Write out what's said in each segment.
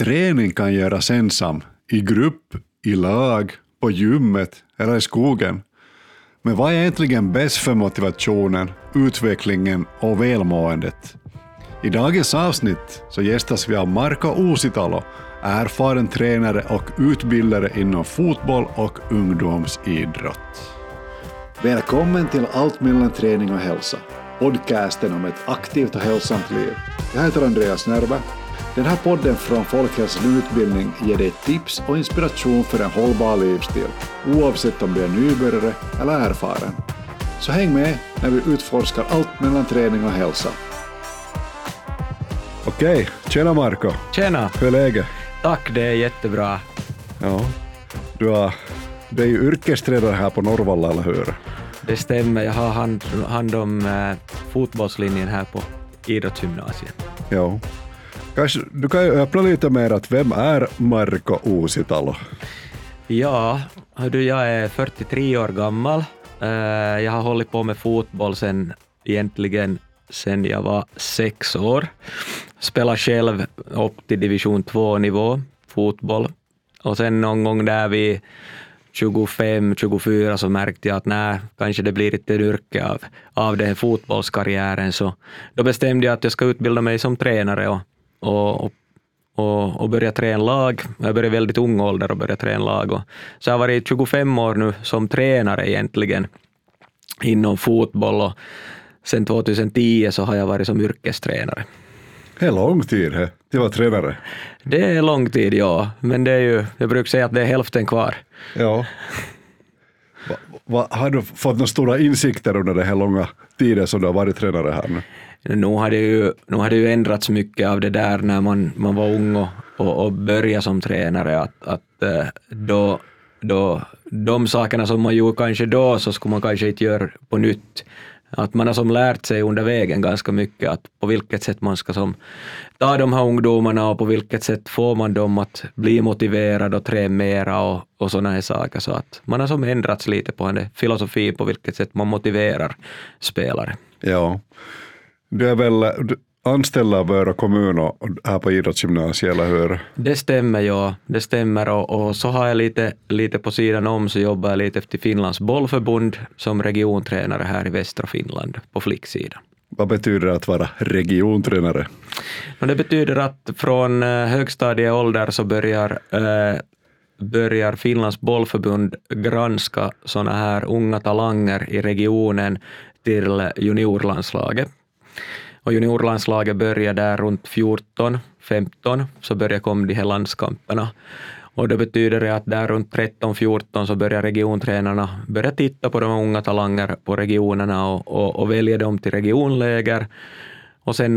träning kan göras ensam, i grupp, i lag, på gymmet eller i skogen. Men vad är egentligen bäst för motivationen, utvecklingen och välmåendet? I dagens avsnitt så gästas vi av Marko Uusitalo, erfaren tränare och utbildare inom fotboll och ungdomsidrott. Välkommen till Allt mellan träning och hälsa, podcasten om ett aktivt och hälsosamt liv. Jag heter Andreas Närbe. Den här podden från Folkhälsan utbildning ger dig tips och inspiration för en hållbar livsstil, oavsett om du är nybörjare eller erfaren. Så häng med när vi utforskar allt mellan träning och hälsa. Okej, tjena Marko. Tjena. Hur är läget? Tack, det är jättebra. Ja, du är ju yrkestränare här på Norrvalla, eller hur? Det stämmer, jag har hand om fotbollslinjen här på idrottsgymnasiet. Ja. Kanske du kan ju öppna lite mer att vem är Marko Uusitalo? Ja, jag är 43 år gammal. Jag har hållit på med fotboll sen jag var 6 år. Spelar själv upp till division 2-nivå fotboll. Och sen någon gång där vid 25-24 så märkte jag att kanske det blir ett yrke av den här fotbollskarriären. Så då bestämde jag att jag ska utbilda mig som tränare och börja träna lag. Jag började väldigt ung ålder och börja träna lag. Så jag har varit 25 år nu som tränare egentligen inom fotboll, och sen 2010 så har jag varit som yrkestränare. Det är lång tid till att vara tränare. Det är lång tid, ja. Men det är ju, jag brukar säga att det är hälften kvar. Ja. Har du fått några stora insikter under den här långa tiden som du har varit tränare här nu? Nu har det ju ändrats mycket av det där när man var ung och började som tränare. Att då de sakerna som man gjorde kanske då, så skulle man kanske inte göra på nytt. Att man har som lärt sig under vägen ganska mycket att på vilket sätt man ska som ta de här ungdomarna och på vilket sätt får man dem att bli motiverade och träna mera och sådana här saker. Så att man har som ändrats lite på en filosofi på vilket sätt man motiverar spelare. Ja, du är väl anställd av Vöra kommun och här på idrottsgymnasiet, eller hur? Det stämmer, ja. Det stämmer, och så har jag lite på sidan om, så jobbar jag lite efter Finlands bollförbund som regiontränare här i västra Finland på flicksidan. Vad betyder det att vara regiontränare? Det betyder att från högstadieålder så börjar Finlands bollförbund granska såna här unga talanger i regionen till juniorlandslaget. Och juniorlandslaget börjar där runt 14-15, så börjar komma de här landskamperna. Och det betyder att där runt 13-14 så börjar regiontränarna börja titta på de unga talanger på regionerna och välja dem till regionläger. Och sen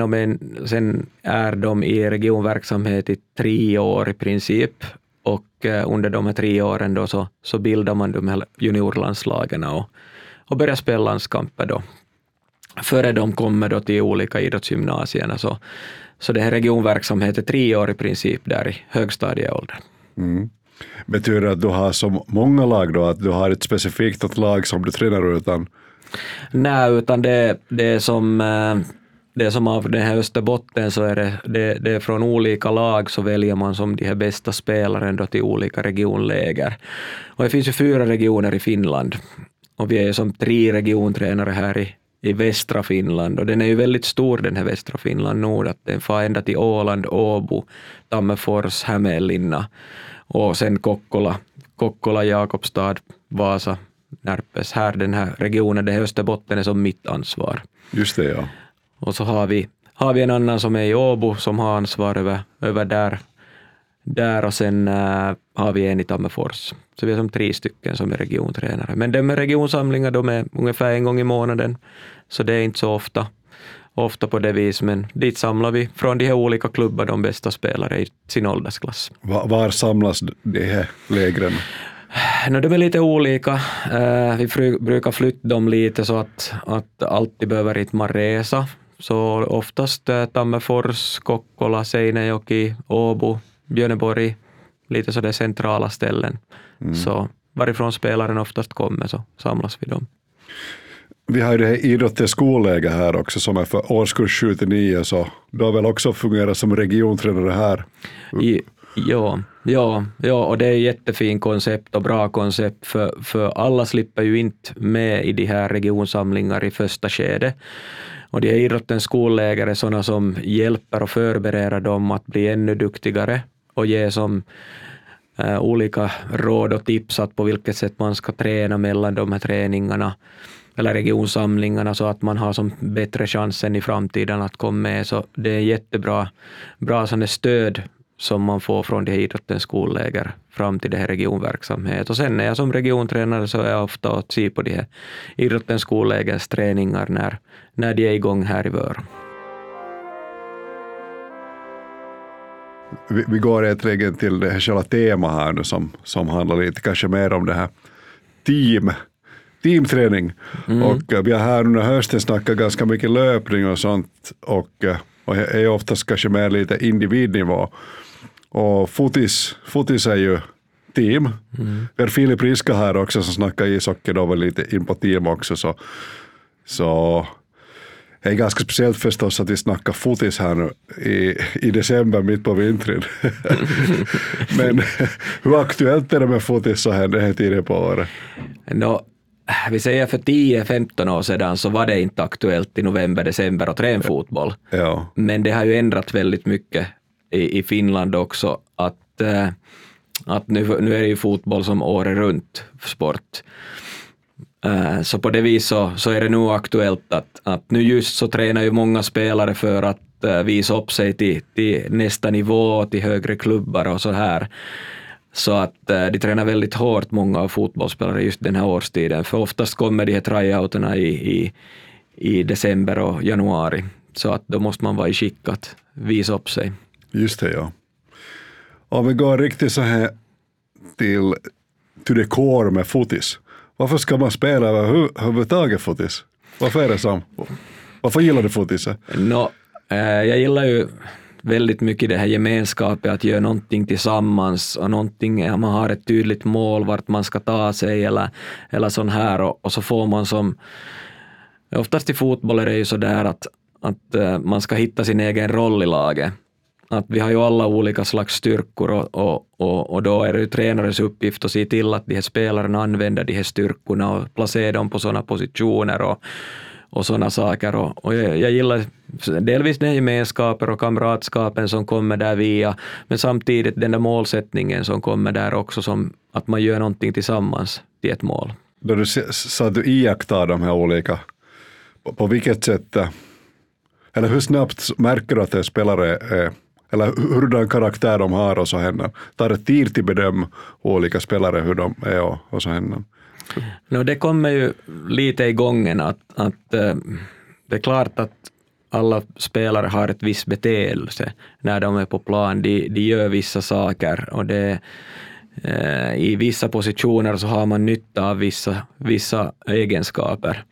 är de i regionverksamhet i 3 år i princip. Och under de här 3 åren då så bildar man de här juniorlandslagen och börjar spela landskamper då. Före de kommer då till olika idrottsgymnasierna, så det här regionverksamhet är 3 år i princip där i högstadieåldern. Mm. Betyder det att du har så många lag då, att du har ett specifikt lag som du tränar utan? Nej, utan det är som av den här Österbotten, så är det är från olika lag, så väljer man som de här bästa spelaren då till olika regionläger. Och det finns ju 4 regioner i Finland, och vi är som 3 regiontränare här i västra Finland, och den är ju väldigt stor, den här västra Finland nord, att den får ända till Åland, Åbo, Tammerfors, Hämeenlinna och sen Kokkola, Jakobstad, Vasa, Närpes. Här den här regionen, det här Österbotten är som mitt ansvar. Just det, ja. Och så har vi en annan som är i Åbo som har ansvar över där, och sen har vi en i Tammerfors. Så vi är som 3 stycken som är regiontränare. Men de med regionsamlingar, de är ungefär en gång i månaden. Så det är inte så ofta på det vis. Men dit samlar vi från de här olika klubbar de bästa spelare i sin åldersklass. Var samlas de här lägren? De är lite olika. Vi brukar flytta dem lite så att alltid behöver inte man resa. Så oftast Tammerfors, Kokkola, Seinäjoki, Åbo, Björneborg, lite så det centrala ställen. Så varifrån spelaren oftast kommer så samlas vi dem. Vi har ju det här idrottens skolläge här också som är för årskurs 7-9, så du har väl också fungerat som regiontränare här? Ja, och det är jättefin koncept och bra koncept för alla slipper ju inte med i de här regionsamlingar i första skedet. Och de här idrottens skolläger är sådana som hjälper och förbereder dem att bli ännu duktigare och ge som olika råd och tips att på vilket sätt man ska träna mellan de här träningarna eller regionsamlingarna så att man har som bättre chansen i framtiden att komma med. Så det är jättebra sådana stöd som man får från det här idrottens skolläger fram till det här regionverksamhet. Och sen när jag som regiontränare så är jag ofta att se på de här idrottens skollägers träningar när de är igång här i Vör. Vi går egentligen till det här själva tema här nu som handlar lite kanske mer om det här teamträning. Och vi har här under hösten snackat ganska mycket löpning och sånt och är oftast kanske mer lite individnivå. Och fotis är ju team. Vi har Filip Riska här också som snackar ishockey då var lite in på team också så det är ganska speciellt förstås att vi snackar fotis här nu i december mitt på vintern. Men hur aktuellt är det med fotis så här den här tiden på året? Vi säger för 10-15 år sedan så var det inte aktuellt i november, december att träna fotboll. Ja. Men det har ju ändrat väldigt mycket i Finland också att nu är det ju fotboll som året runt sport. Så på det vis så är det nu aktuellt att nu just så tränar ju många spelare för att visa upp sig till nästa nivå, till högre klubbar och så här. Så att de tränar väldigt hårt, många av fotbollsspelare just den här årstiden. För oftast kommer de här tryouterna i december och januari. Så att då måste man vara i skick att visa upp sig. Just det, ja. Om vi går riktigt så här till the core med fotis. Varför ska man spela överhuvudtaget fotis? Varför är det så? Varför gillar du fotis? Jag gillar ju väldigt mycket det här gemenskapet, att göra någonting tillsammans och man har ett tydligt mål vart man ska ta sig eller sån här och så får man som oftast i fotboll är det ju så där att man ska hitta sin egen roll i laget. Att vi har ju alla olika slags styrkor och då är det ju tränarens uppgift att se till att de här spelarna använder de här styrkorna och placera dem på sådana positioner och sådana saker. Och jag gillar delvis den gemenskapen och kamratskapen som kommer där via, men samtidigt den där målsättningen som kommer där också, som att man gör någonting tillsammans till ett mål. Då du sa att du iakttar de här olika, på vilket sätt, eller hur snabbt märker du att en spelare är, eller hurdan karaktär de har och så händer? Tar det tid till bedöma olika spelare hur de är och så händer? Det kommer ju lite i gången att det är klart att alla spelare har ett visst beteende när de är på plan. De gör vissa saker och i vissa positioner så har man nytta av vissa egenskaper.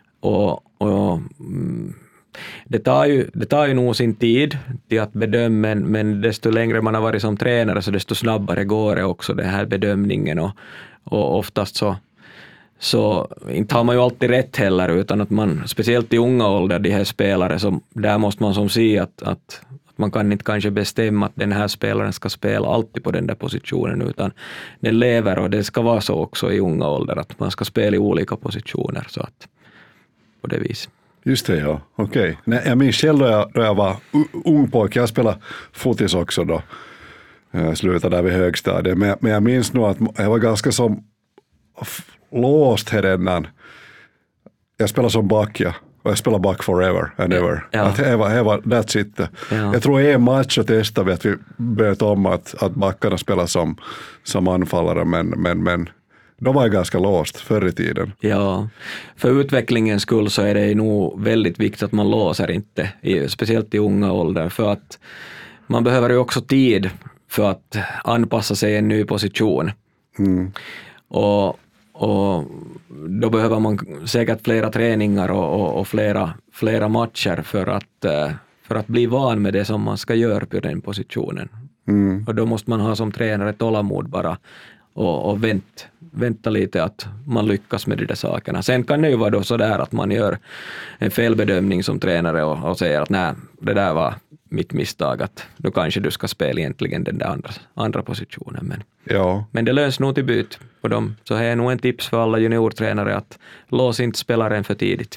Det tar ju nog sin tid till att bedöma, men desto längre man har varit som tränare så desto snabbare går det också, den här bedömningen och oftast så inte har man ju alltid rätt heller, utan att man, speciellt i unga ålder, de här spelare, där måste man som se att man kan inte kanske bestämma att den här spelaren ska spela alltid på den där positionen, utan den lever och det ska vara så också i unga ålder, att man ska spela i olika positioner, så att på det viset. Just det, ja. Okej. Jag minns själv då jag var ung pojke. Jag spelade fotis också då. Jag slutade där vid högstadiet. Men jag minns nog att jag var ganska som låst här innan. Jag spelade som back, ja. Och jag spelade back forever and ever. Ja. Att det var that's it. Ja. Jag tror en match så testade vi att vi börjat om att backarna spelar som anfallare. Men de var ganska låst förr i tiden. Ja, för utvecklingens skull så är det nog väldigt viktigt att man låser inte, speciellt i unga åldern, för att man behöver ju också tid för att anpassa sig i en ny position. Och då behöver man säkert flera träningar och flera matcher för att bli van med det som man ska göra på den positionen. Och då måste man ha som tränare tålamod bara och vänta lite att man lyckas med de där sakerna. Sen kan det ju vara då så där att man gör en felbedömning som tränare och säger att nej, det där var mitt misstag att nu kanske du ska spela egentligen den där andra positionen. Men det löns nog till byt på dem. Så här är nog en tips för alla juniortränare att lås inte spelaren för tidigt.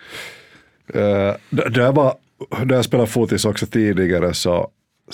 Där jag spelade fotis också tidigare så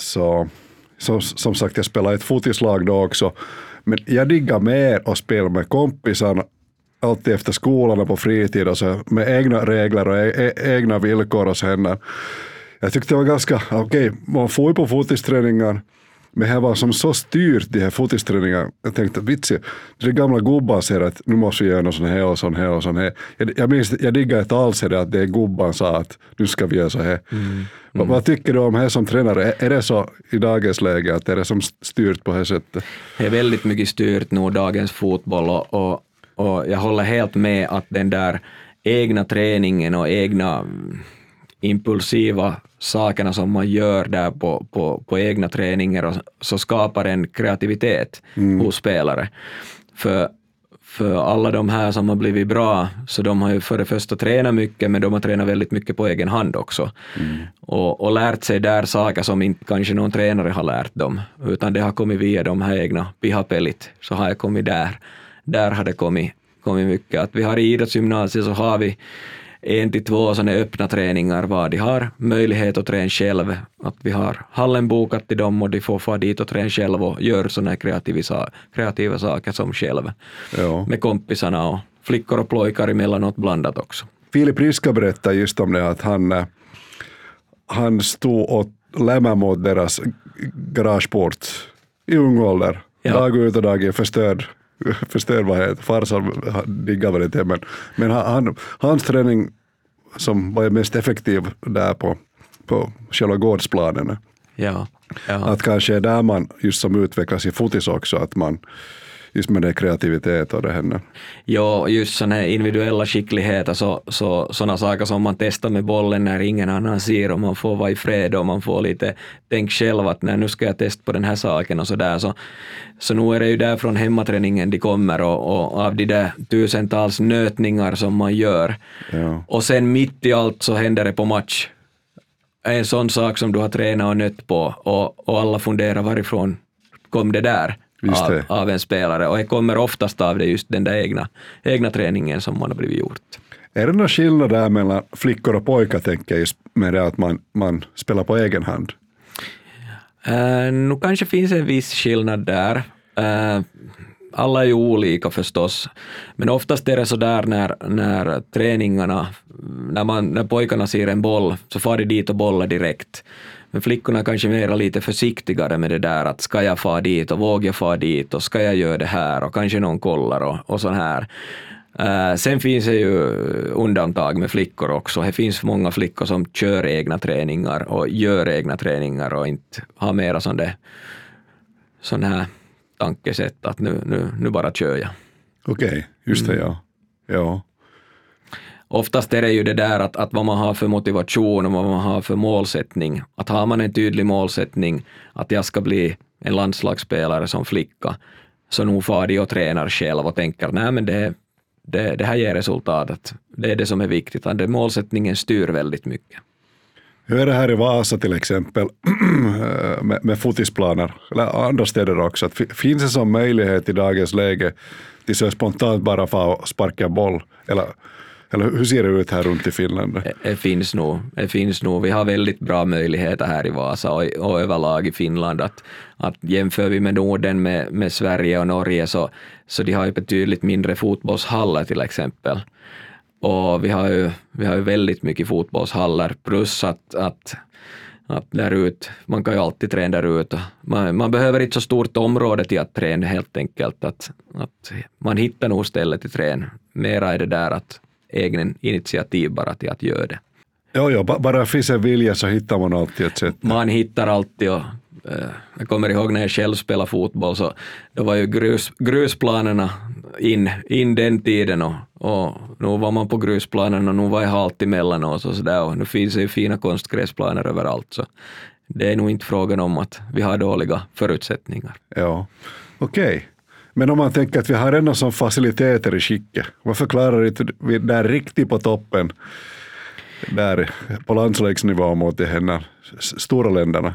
som sagt jag spelade ett fotislag då också. Men jag diggar mer att spela med kompisarna alltid efter skolan och på fritid och så med egna regler och egna villkor och så händer. Jag tyckte det var ganska okej. Man får ju på fotisträningar, men det var som så styrt de här fotisträningarna. Jag tänkte vitsi, det gamla gubban säger att nu måste vi göra något sån här och sån här och sån här. Jag diggar inte alls det att det är gubban sa att nu ska vi göra så här. Vad tycker du om det som tränare? Är det så i dagens läge att är det som styrt på det sättet? Det är väldigt mycket styrt nu dagens fotboll och jag håller helt med att den där egna träningen och egna impulsiva sakerna som man gör där på egna träningar och så skapar en kreativitet hos spelare. För alla de här som har blivit bra, så de har ju för det första tränat mycket, men de har tränat väldigt mycket på egen hand också. Och lärt sig där saker som inte kanske någon tränare har lärt dem, utan det har kommit via de här egna pihapelit, så har jag kommit där har det kommit mycket. Att vi har i idrottsgymnasiet så har vi 1 till 2 sådana öppna träningar var de har möjlighet att träna själv. Att vi har hallen bokat till dem och de får få dit och träna själv och gör sådana kreativa saker som själv. Ja. Med kompisarna och flickor och pojkar emellanåt blandat också. Filip Riska berättade just om det att han stod och lämnade mot deras garageport i ung ålder. Ja. Dag ut och dag in förstörd vad heter. Farsan diggar väl inte, men hans träning som var mest effektiv där på själva gårdsplanen. Ja. Att kanske är där man just som utvecklas i fotis också, att man just med det kreativitet och det henne. Ja, just sådana här individuella skickligheter, sådana saker som man testar med bollen när ingen annan ser och man får vara i fred och man får lite tänk själv att nu ska jag testa på den här saken och sådär. Så nu är det ju där från hemmaträningen de kommer och av de där tusentals nötningar som man gör. Ja. Och sen mitt i allt så händer det på match. En sån sak som du har tränat och nött på och alla funderar varifrån kom det där. Av en spelare, och det kommer oftast av det just den där egna träningen som man har blivit gjort. Är det någon skillnad där mellan flickor och pojkar, tänker jag, med det att man spelar på egen hand? Nu kanske finns en viss skillnad där. Alla är ju olika förstås, men oftast är det så där när träningarna, när pojkarna ser en boll så far de dit och bollar direkt. Men flickorna kanske mer lite försiktigare med det där att ska jag fara dit och vågar jag fara dit och ska jag göra det här och kanske någon kollar och sån här. Sen finns det ju undantag med flickor också. Det finns många flickor som kör egna träningar och gör egna träningar och inte har mera sån här tankesätt att nu bara kör jag. Okej, just det, ja. Oftast är det ju det där att vad man har för motivation och vad man har för målsättning. Att har man en tydlig målsättning att jag ska bli en landslagsspelare som flicka, så nog far de och tränar själv och tänker nej men det här ger resultatet. Det är det som är viktigt. Att målsättningen styr väldigt mycket. Hur är det här i Vasa till exempel med fotisplaner eller andra städer också? Finns det som möjlighet i dagens läge till så spontant bara få sparka boll? Eller hur ser det ut här runt i Finland? Det finns nog. Vi har väldigt bra möjligheter här i Vasa och överlag i Finland. Att jämför vi med Norden med Sverige och Norge så de har ju betydligt mindre fotbollshallar till exempel. Och vi har ju väldigt mycket fotbollshallar plus att där ut, man kan ju alltid träna där ute. Man behöver inte så stort område till att träna helt enkelt. Att man hittar nog stället till träna. Mera är det där att egen initiativ bara till att göra det. Ja, bara finns en vilja så hittar man alltid ett sätt. Man hittar alltid och jag kommer ihåg när jag själv spelade fotboll så då var ju grusplanerna in den tiden och nu var man på grusplanerna och nu var jag halt emellan och sådär och nu finns det ju fina konstgräsplaner överallt så det är nog inte frågan om att vi har dåliga förutsättningar. Ja, okej. Men om man tänker att vi har ändå som faciliteter i skicke, varför klarar vi där riktigt på toppen där på landslagsnivå mot de här stora länderna?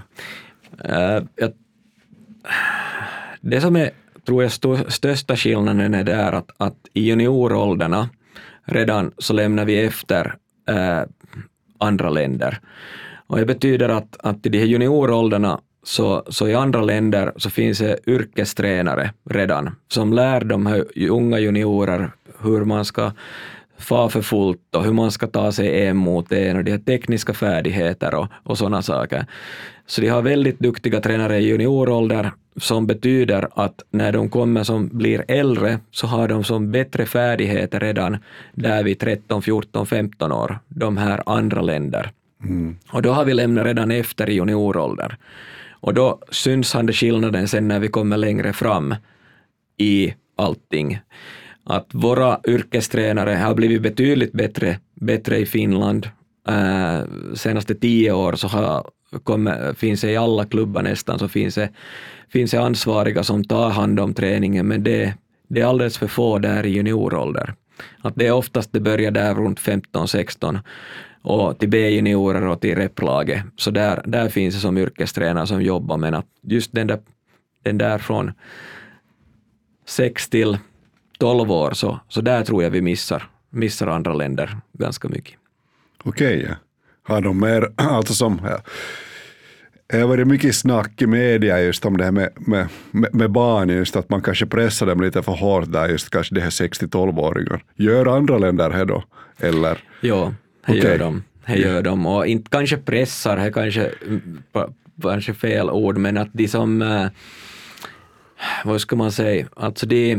Det som är, tror jag, största skillnaden är där att i juniorålderna redan så lämnar vi efter andra länder. Och det betyder att i de här juniorålderna så i andra länder så finns det yrkestränare redan som lär de här unga juniorer hur man ska få för fullt och hur man ska ta sig en mot en och de här tekniska färdigheter och sådana saker. Så de har väldigt duktiga tränare i juniorålder som betyder att när de kommer som blir äldre så har de som bättre färdigheter redan där vid 13, 14, 15 år, de här andra länder. Och då har vi lämnat redan efter i juniorålder. Och då syns han det skillnaden sen när vi kommer längre fram i allting. Att våra yrkestränare har blivit betydligt bättre i Finland. Senaste 10 år så finns det i alla klubbar nästan så finns det ansvariga som tar hand om träningen, men det är alldeles för få där i juniorålder. Att det är oftast det börjar där runt 15-16 och till B-juniorer och till replaget. Så där finns det som yrkestränare som jobbar, men att just den där från 6 till 12 år så där tror jag vi missar andra länder ganska mycket. Okej. Har de mer, alltså som det har varit mycket snack i media just om det här med barn, just att man kanske pressar dem lite för hårt där, just kanske det här 6-12-åringar. Gör andra länder det då? Eller? Ja, det gör de. Och inte kanske pressar, det kanske fel ord, men att de som, vad ska man säga, alltså de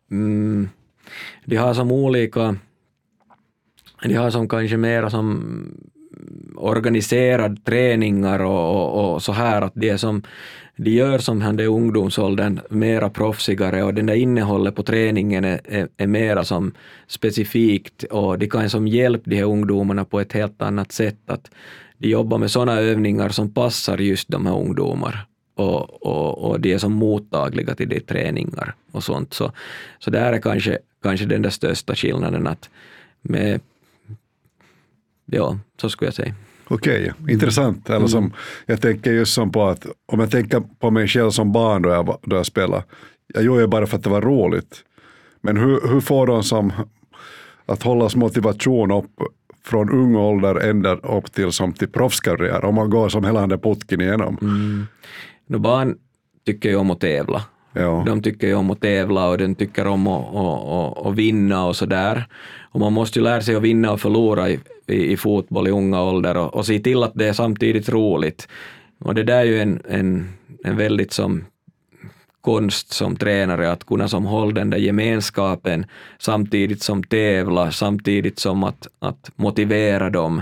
har som olika, de har som kanske mera som organiserad träningar och så här, att de gör som han det ungdomsåldern mera proffsigare och den där innehållet på träningen är mera som specifikt och de kan som hjälpa de här ungdomarna på ett helt annat sätt, att de jobbar med sådana övningar som passar just de här ungdomar och de är som mottagliga till de träningar och sånt, så där är kanske den där största skillnaden, att med, ja, så skulle jag säga. Okej, intressant. Eller som, jag tänker just som på att, om jag tänker på mig själv som barn då jag spelade, jag gjorde bara för att det var roligt. Men hur får de som att hållas motivation upp från ung ålder ända upp till proffskarriär, om man går som hela den putken igenom? Barn tycker ju om att tävla. Ja. De tycker ju om att tävla och de tycker om att vinna och sådär. Och man måste ju lära sig att vinna och förlora i fotboll i unga ålder och se till att det är samtidigt roligt. Och det där är ju en väldigt som konst som tränare, att kunna som hålla den där gemenskapen samtidigt som tävla, samtidigt som att motivera dem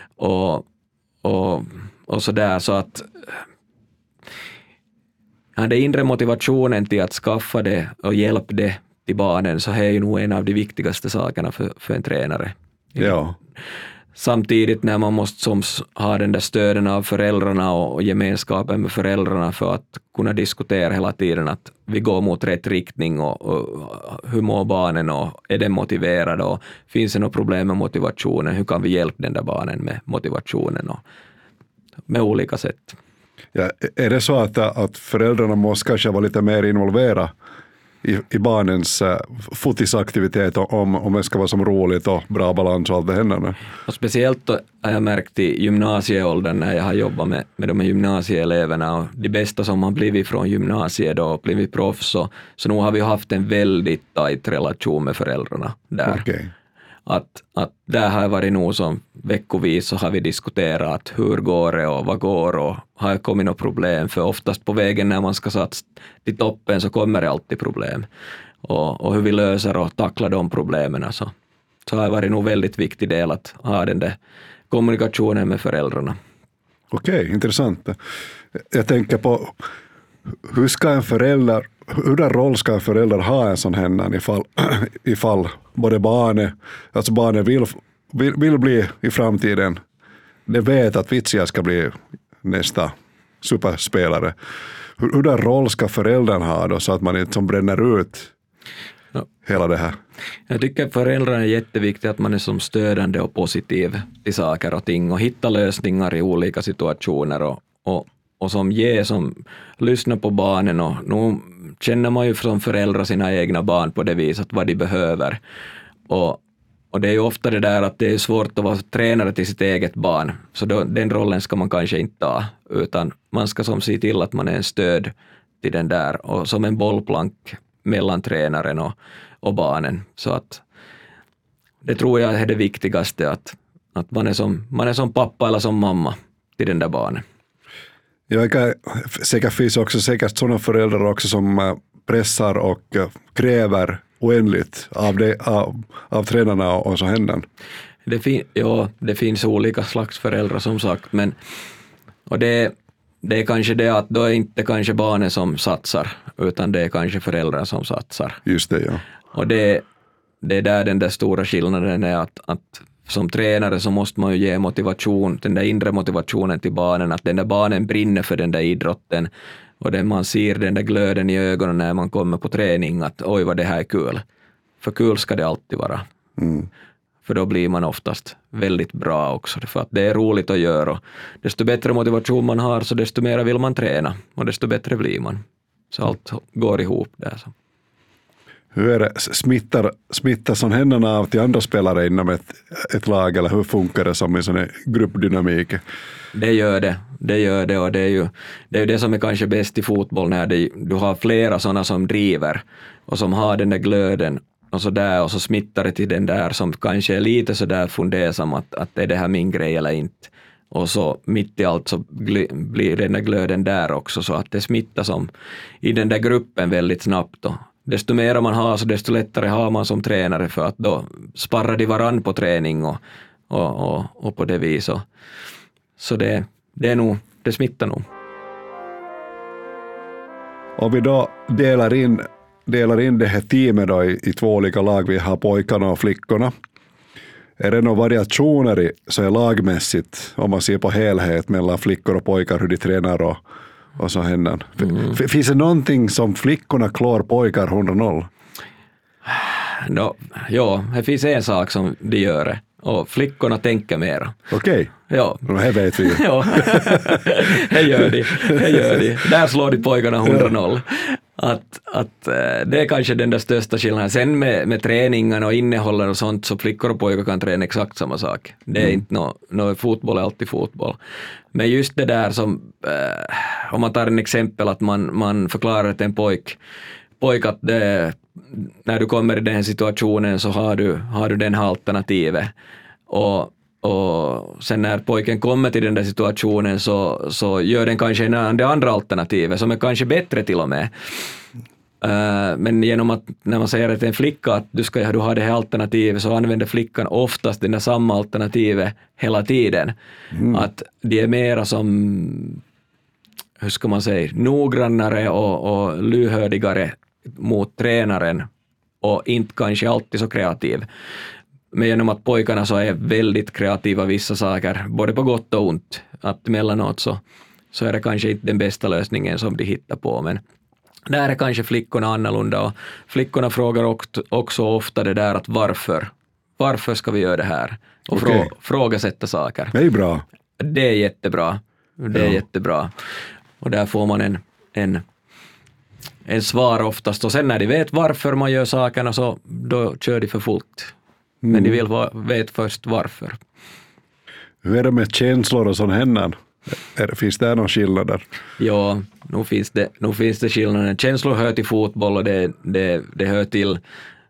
och sådär, så att den inre motivationen till att skaffa det och hjälpa det till barnen, så är ju nog en av de viktigaste sakerna för en tränare. Ja. Samtidigt när man måste ha den där stöden av föräldrarna och gemenskapen med föräldrarna för att kunna diskutera hela tiden att vi går mot rätt riktning och hur mår barnen och är den motiverad och finns det något problem med motivationen, hur kan vi hjälpa den där barnen med motivationen och med olika sätt. Ja, är det så att föräldrarna måste kanske vara lite mer involverade i barnens fotisaktivitet om det ska vara som roligt och bra balans och allt det händer? Och speciellt då har jag märkt i gymnasieåldern när jag har jobbat med de här gymnasieeleverna och de bästa som har blivit från gymnasiet då och blivit proffs, så nu har vi haft en väldigt tajt relation med föräldrarna där. Okay. Att där har varit nog som veckovis så har vi diskuterat hur går det och vad går och har det kommit något problem, för oftast på vägen när man ska satsa till toppen så kommer det alltid problem och hur vi löser och tacklar de problemen, så har det varit nog väldigt viktig del att ha den där kommunikationen med föräldrarna. Okej, intressant. Jag tänker på hur roll ska en förälder ha en sån här ifall både barnet vill bli i framtiden, det vet att Vitsia ska bli nästa superspelare. Hur roll ska föräldern ha då, så att man inte som bränner ut hela det här? Jag tycker föräldrarna är jätteviktigt att man är som stödande och positiv till saker och ting och hitta lösningar i olika situationer och som som lyssnar på barnen och nu känner man ju som föräldrar sina egna barn på det viset vad de behöver och det är ju ofta det där att det är svårt att vara tränare till sitt eget barn, så den rollen ska man kanske inte ta, utan man ska som se till att man är en stöd till den där och som en bollplank mellan tränaren och barnen, så att det tror jag är det viktigaste, att man är som pappa eller som mamma till den där barnen. Säkert finns också säkert sådana föräldrar också som pressar och kräver oändligt av tränarna och så händer. Det finns olika slags föräldrar som sagt, men och det är kanske det att då är inte kanske barnen som satsar, utan det är kanske föräldrar som satsar. Just det, ja. Och det är där den där stora skillnaden är att som tränare så måste man ju ge motivation, den där inre motivationen till barnen, att den där barnen brinner för den där idrotten och man ser den där glöden i ögonen när man kommer på träning, att oj vad det här är kul. För kul ska det alltid vara. Mm. För då blir man oftast väldigt bra också, för att det är roligt att göra. Och desto bättre motivation man har, så desto mer vill man träna och desto bättre blir man. Så allt går ihop där. Så. Hur är det? Smittar som händerna av till andra spelare inom ett lag, eller hur funkar det som en sån här gruppdynamik? Det gör det och det är ju det som är kanske bäst i fotboll, när du har flera sådana som driver och som har den där glöden och så där, och så smittar det till den där som kanske är lite så där fundersam att är det här min grej eller inte. Och så mitt i allt så blir den där glöden där också, så att det smittar som i den där gruppen väldigt snabbt då. Desto mer man har, så desto lättare har man som tränare, för att då sparrar de varann på träning och på det viset. Så det är nog, det smittar nog. Om vi då delar in det här teamet då i två olika lag, vi har pojkarna och flickorna. Är det några variationer så är lagmässigt, om man ser på helhet mellan flickor och pojkar, hur de tränar och så händer? Finns det någonting som flickorna klår pojkar 100-0? Ja, det finns en sak som de gör det. Och flickorna tänker mera. Okej. Ja. Det vet vi ju. Ja, det gör de. Där slår de pojkarna 100-0. Att det är kanske den där största skillnaden. Sen med träningen och innehållet och sånt, så flickor och pojkar kan träna exakt samma sak. Det är inte fotboll är alltid fotboll. Men just det där som, om man tar en exempel att man förklarar till en pojk att när du kommer i den här situationen så har du den här alternativet. Och sen när pojken kommer till den där situationen så gör den kanske det andra alternativet som är kanske bättre till och med. Men genom att när man säger till en flicka att du har det här alternativet, så använder flickan oftast den där samma alternativet hela tiden. Att det är mera som, hur ska man säga, noggrannare och lyhördigare mot tränaren och inte kanske alltid så kreativ. Men genom att pojkarna så är väldigt kreativa vissa saker, både på gott och ont, att emellanåt så är det kanske inte den bästa lösningen som de hittar på, men där är kanske flickorna annorlunda, och flickorna frågar också ofta det där att varför ska vi göra det här? Och frågasätta saker. Det är bra. Det är jättebra. Jättebra. Och där får man en svar oftast, och sen när de vet varför man gör sakerna, så då kör de för fullt. Men de vill veta först varför. Hur är det med känslor och sån händer? Finns det någon skillnader? Ja, nu finns det skillnader. Känslor hör till fotboll, och det hör till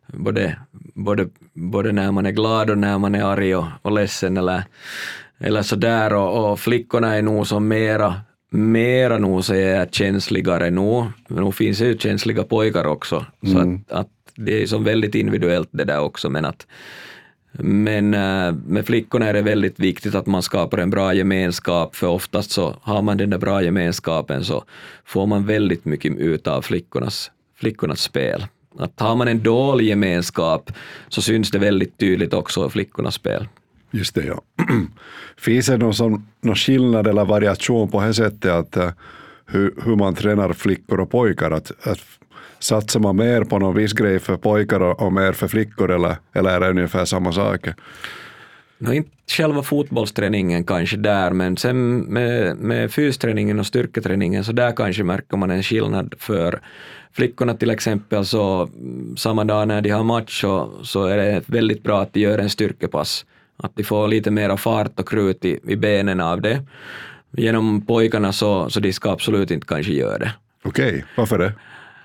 både när man är glad och när man är arg och ledsen eller sådär. Och flickorna är nog som mera nog så är känsligare nu. Men nu finns det ju känsliga pojkar också. Så att det är som väldigt individuellt det där också, men med flickorna är det väldigt viktigt att man skapar en bra gemenskap, för oftast så har man den där bra gemenskapen så får man väldigt mycket ut av flickornas spel. Att har man en dålig gemenskap så syns det väldigt tydligt också i flickornas spel. Just det, ja. Finns det någon skillnad eller variation på det sättet att hur man tränar flickor och pojkar? Att Satsar man mer på någon viss grej för pojkar och mer för flickor eller är det ungefär samma sak? Inte själva fotbollsträningen kanske där, men sen med fysträningen och styrketräningen så där kanske märker man en skillnad för flickorna till exempel. Så samma dag när de har match så är det väldigt bra att de gör en styrkepass. Att de får lite mer fart och krut i benen av det. Genom pojkarna så de ska absolut inte kanske göra det. Okej, varför det?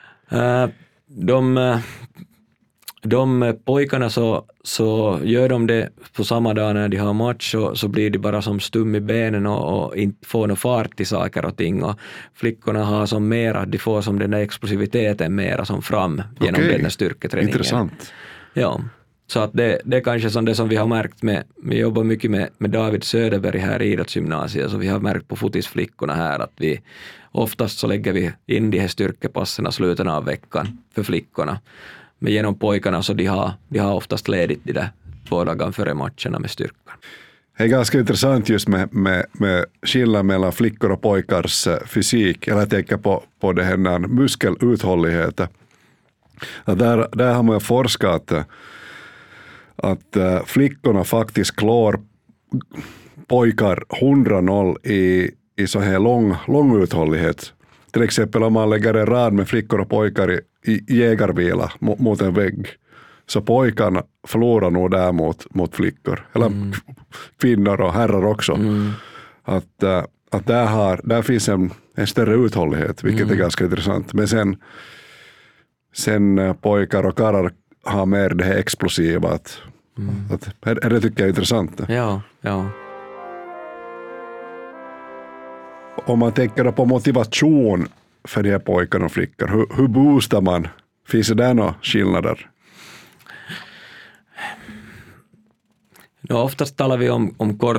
De pojkarna så gör de det på samma dag när de har match så blir de bara som stum i benen och inte får någon fart i saker och ting. Och flickorna har som mera, de får som den där explosiviteten mera som fram genom den här styrketräningen. Intressant. Ja, så att det är kanske som det som vi har märkt vi jobbar mycket med David Söderberg här i idrottsgymnasiet, så vi har märkt på fotisflickorna här att vi oftast så lägger vi in de här styrkepassen i slutet av veckan för flickorna. Men genom pojkarna så de har oftast ledigt de där 2 dagar före matcherna med styrkan. Det är ganska intressant just med skillnad mellan flickor och pojkars fysik. Jag tänker på det här muskeluthållighet. Där har man forskat att flickorna faktiskt klarar pojkar 100-0 i så här lång uthållighet. Till exempel om man lägger en rad med flickor och pojkar i jägarvila mot en vägg, så pojkarna förlorar nog där mot flickor. Eller kvinnor och herrar också. Att där finns en större uthållighet, vilket är ganska intressant. Men sen pojkar och karlar har mer det här explosiva. Det tycker jag är intressant. Ja. Om man tänker på motivation för de här pojkarna och flickor, hur boostar man? Finns det där några skillnader? Oftast talar vi om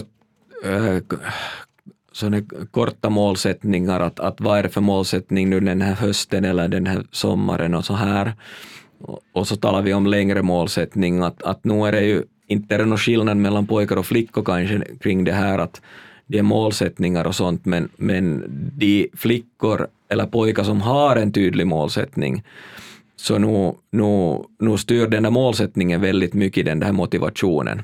korta målsättningar, att vad är det för målsättning nu den här hösten eller den här sommaren och så här. Och så talar vi om längre målsättning, att nu är det ju inte någon skillnad mellan pojkar och flickor kanske kring det här, att det är målsättningar och sånt, men de flickor eller pojkar som har en tydlig målsättning, så nu styr den där målsättningen väldigt mycket den där motivationen.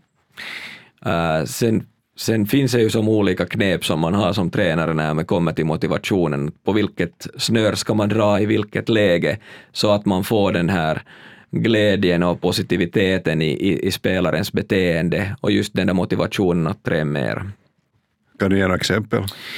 Sen finns det ju som olika knep som man har som tränare när man kommer till motivationen. På vilket snör ska man dra i vilket läge så att man får den här glädjen och positiviteten i spelarens beteende och just den där motivationen att träna mer. Kan du ge några exempel?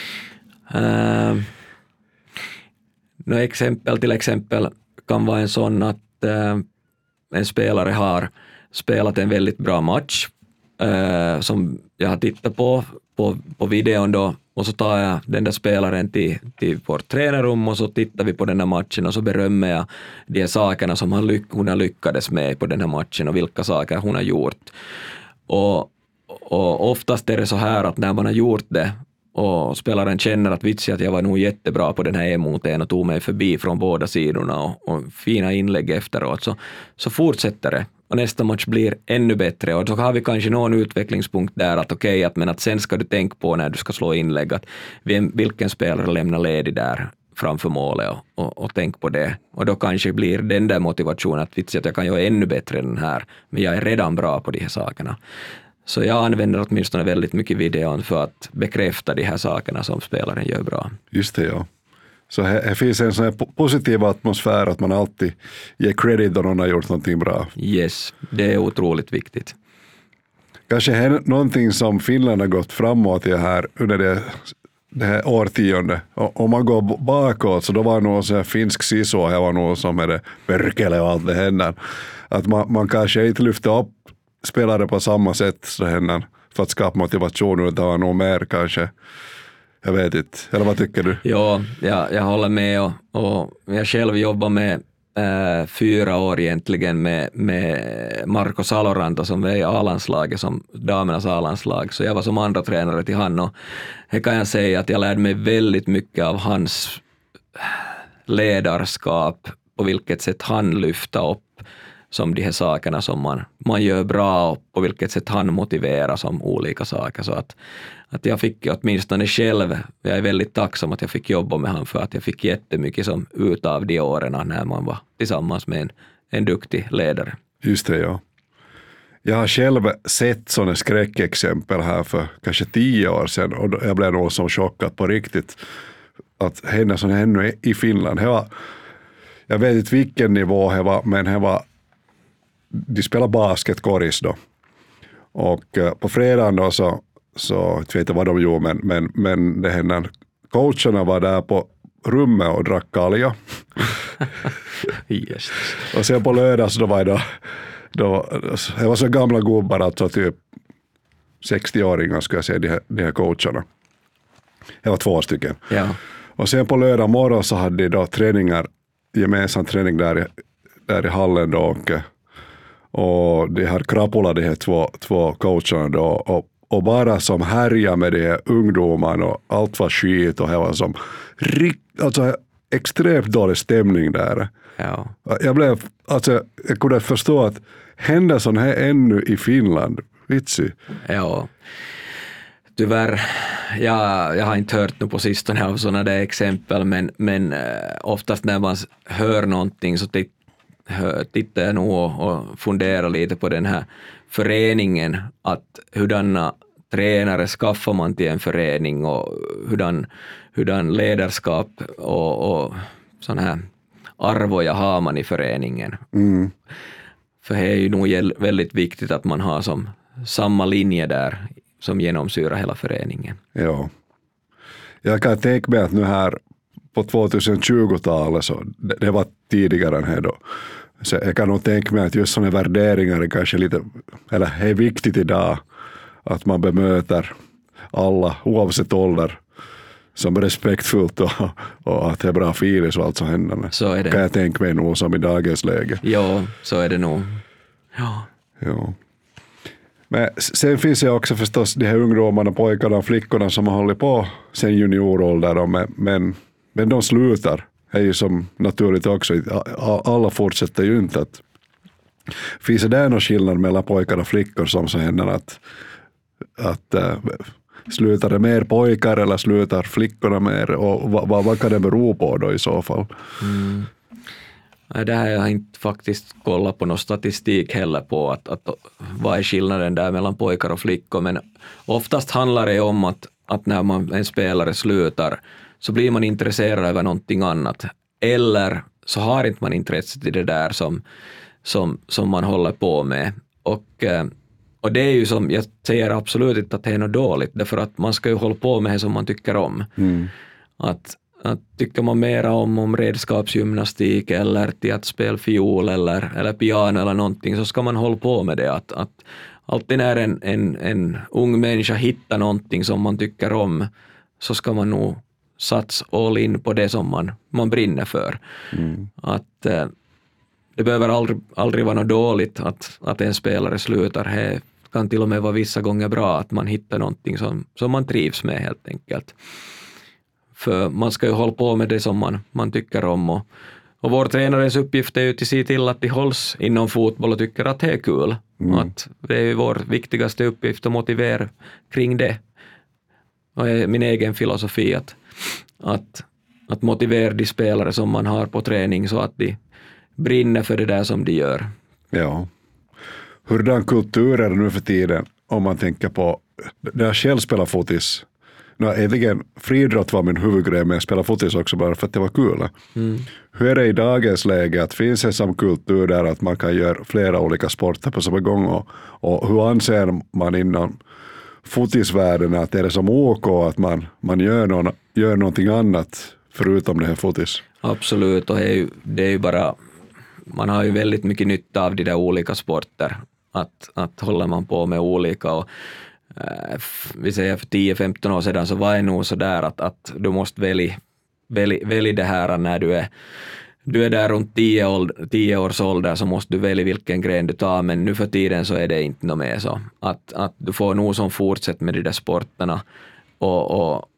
Till exempel kan vara en sån att en spelare har spelat en väldigt bra match som jag har tittat på videon då, och så tar jag den där spelaren till vårt tränarrum och så tittar vi på den här matchen och så berömmer jag de sakerna som hon har lyckades med på den här matchen och vilka saker hon har gjort. Och oftast är det så här att när man har gjort det och spelaren känner att jag var nog jättebra på den här emoten och tog mig förbi från båda sidorna och fina inlägg efteråt, så fortsätter det. Och nästa match blir ännu bättre, och så har vi kanske någon utvecklingspunkt där att sen ska du tänka på när du ska slå inlägg att vilken spelare lämnar ledig där framför målet och tänk på det. Och då kanske blir den där motivationen att jag kan göra ännu bättre än den här, men jag är redan bra på de här sakerna. Så jag använder åtminstone väldigt mycket videon för att bekräfta de här sakerna som spelaren gör bra. Just det, ja. Så här finns en sån här positiv atmosfär att man alltid ger credit då någon har gjort någonting bra. Yes, det är otroligt viktigt. Kanske är någonting som Finland har gått framåt i här under det här årtiondet. Om man går bakåt så då var nog så här finsk siso, jag var nog som är det perkele och allt det händer. Att man kanske inte lyfter upp spelare på samma sätt så händer för att skapa motivation, utan var nog mer kanske. Jag vet inte. Eller vad tycker du? Ja, jag håller med och jag själv jobbar med 4 år egentligen med Marko Saloranta som är i A-landslaget, som damernas A-landslag. Så jag var som andra tränare till han, och här kan jag säga att jag lärde mig väldigt mycket av hans ledarskap, på vilket sätt han lyfte upp som de här sakerna som man gör bra och på vilket sätt han motiverar som olika saker. Så att jag fick åtminstone själv, jag är väldigt tacksam att jag fick jobba med han för att jag fick jättemycket som ut av de åren när man var tillsammans med en duktig ledare. Just det, ja. Jag har själv sett sådana skräckexempel här för kanske 10 år sedan och jag blev nog så chockad på riktigt att hända sådana ännu i Finland. Jag vet inte vilken nivå det var, men de spelar basketkorris då. Och på fredagen då så jag vet inte vad de gjorde, men det hände. Coacherna var där på rummet och drack kalja. Yes. Och sen på lördags då var det var så gamla gubbar, alltså typ 60-åringar skulle jag säga, de här coacherna. Det var 2 stycken. Ja. Och sen på lördag morgon så hade de då gemensam träning där i hallen då och de hade krapulat de här två coacherna då och bara som härja med de här ungdomarna och allt var skit och det var som alltså extremt dålig stämning där. Ja. Jag kunde förstå att händer sån här ännu i Finland. Vitsig. Ja. Tyvärr, jag har inte hört nu på sistone av sådana där exempel, men oftast när man hör någonting så tittar jag nog och funderar lite på den här föreningen, att hurdana tränare skaffar man till en förening och hurdan ledarskap och sån här arvoja har man i föreningen. Mm. För det är ju nog väldigt viktigt att man har som samma linje där som genomsyrar hela föreningen. Ja. Jag kan tänka mig att nu här på 2020-talet så det var tidigare än här då. Så jag kan nog tänka mig att just sådana värderingar är kanske lite, eller är viktigt idag att man bemöter alla oavsett ålder som respektfullt och att det är bra filis och allt som händer. Så är det. Kan jag tänka mig nog som i dagens läge. Ja, så är det nog. Ja. Men sen finns det också förstås de här ungdomarna, pojkarna och flickorna som har hållit på sen juniorålder, men de slutar. Det är ju som naturligt också. Alla fortsätter ju inte. Finns det där någon skillnad mellan pojkar och flickor som så händer att slutar det mer pojkar eller slutar flickorna mer? Och vad kan det bero på då i så fall? Mm. Det här har jag inte faktiskt kollat på någon statistik heller på att vad är skillnaden där mellan pojkar och flickor, men oftast handlar det om att när en spelare slutar så blir man intresserad över någonting annat, eller så har inte man intresse till det där som man håller på med, och det är ju som, jag säger absolut inte att det är något dåligt, därför att man ska ju hålla på med det som man tycker om. Att tycker man mera om redskapsgymnastik eller till att spela fiol eller piano eller någonting, så ska man hålla på med det. Att alltid när en ung människa hittar någonting som man tycker om, så ska man nog satsa all in på det som man brinner för. Att det behöver aldrig vara något dåligt att en spelare slutar. Det kan till och med vara vissa gånger bra att man hittar någonting som man trivs med helt enkelt. För man ska ju hålla på med det som man tycker om. Och vår tränares uppgift är ju att se till att de hålls inom fotboll och tycker att det är kul. Att det är ju vår viktigaste uppgift att motivera kring det. Och det är min egen filosofi att motivera de spelare som man har på träning så att de brinner för det där som de gör. Ja. Hurdan kultur är det nu för tiden om man tänker på, när jag själv spelar fotis, egentligen friidrott var min huvudgrej, men jag spelar fotis också bara för att det var kul. Hur är det i dagens läge, att finns det som kultur där att man kan göra flera olika sporter på samma gång, och hur anser man inom fotisvärlden att är det som OK att man gör någonting annat förutom det här fotis? Absolut, och det är ju bara, man har ju väldigt mycket nytta av de där olika sporter, att håller man på med olika, och vi säger för 10-15 år sedan så var det nog så där att du måste välja det här när du är där runt 10 års ålder, så måste du välja vilken gren du tar, men nu för tiden så är det inte något mer så. Att du får nog som fortsätta med de där sporterna, och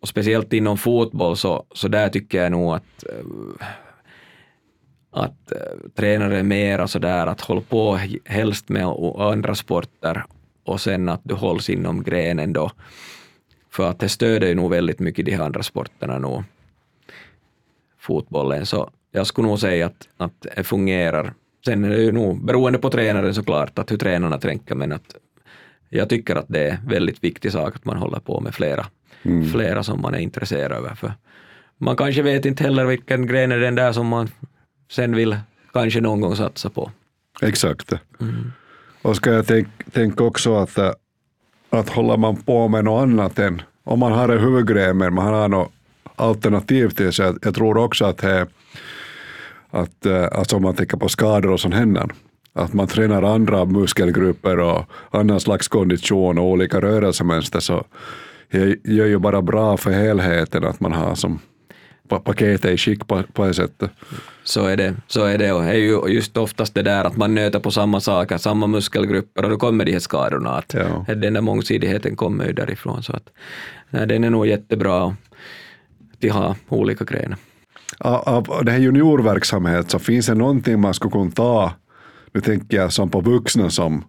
att tränare är mera sådär att hålla på helst med andra sporter och sen att du hålls inom grenen då. För att det stöder ju nog väldigt mycket de här andra sporterna nu. Fotbollen, så jag skulle nog säga att det fungerar. Sen är det ju nog beroende på tränaren såklart, att hur tränarna tänker, men att jag tycker att det är väldigt viktig sak att man håller på med flera som man är intresserad över. För man kanske vet inte heller vilken gren är den där som man sen vill kanske någon gång satsa på. Exakt. Och ska jag tänka också att håller man på med något annat än om man har en huvudgren men man har något alternativ till sig. Jag tror också att alltså om man tänker på skador och sånt händer, att man tränar andra muskelgrupper och annan slags kondition och olika rörelsemönster, så det gör ju bara bra för helheten att man har som paketet i skick på ett sätt. Så är det och det är ju just oftast det där att man nöter på samma saker, samma muskelgrupper, och då kommer de här skadorna. Att den där mångsidigheten kommer ju därifrån, så att den är nog jättebra att ha olika grejer. Av det här juniorverksamhet så finns det någonting man skulle kunna ta, nu tänker jag som på vuxna som